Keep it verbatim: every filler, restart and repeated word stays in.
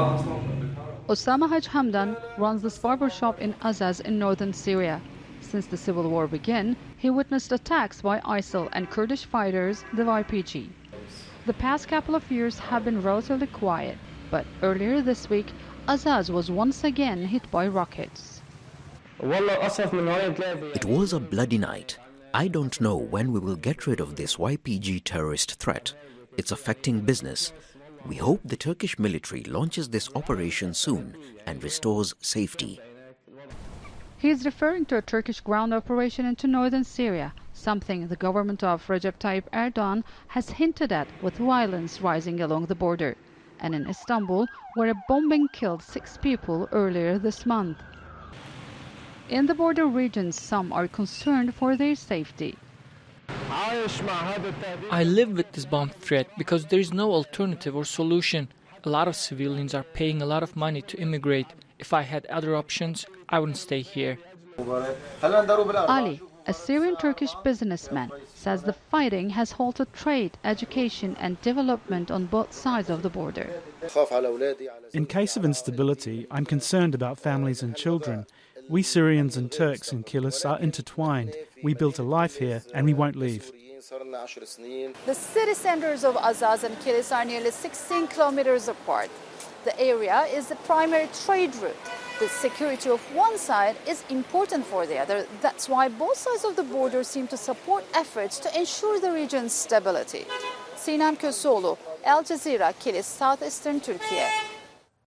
Osama Haj Hamdan runs this barber shop in Azaz in northern Syria. Since the civil war began, he witnessed attacks by ISIL and Kurdish fighters, the Y P G. The past couple of years have been relatively quiet, but earlier this week, Azaz was once again hit by rockets. It was a bloody night. I don't know when we will get rid of this Y P G terrorist threat. It's affecting business. We hope the Turkish military launches this operation soon and restores safety. He is referring to a Turkish ground operation into northern Syria, something the government of Recep Tayyip Erdogan has hinted at with violence rising along the border, and in Istanbul, where a bombing killed six people earlier this month. In the border regions, some are concerned for their safety. I live with this bomb threat because there is no alternative or solution. A lot of civilians are paying a lot of money to immigrate. If I had other options, I wouldn't stay here. Ali, a Syrian-Turkish businessman, says the fighting has halted trade, education and development on both sides of the border. In case of instability, I'm concerned about families and children. We Syrians and Turks in Kilis are intertwined. We built a life here and we won't leave. The city centers of Azaz and Kilis are nearly sixteen kilometers apart. The area is the primary trade route. The security of one side is important for the other. That's why both sides of the border seem to support efforts to ensure the region's stability. Sinem Köseoğlu, Al Jazeera, Kilis, southeastern Turkey.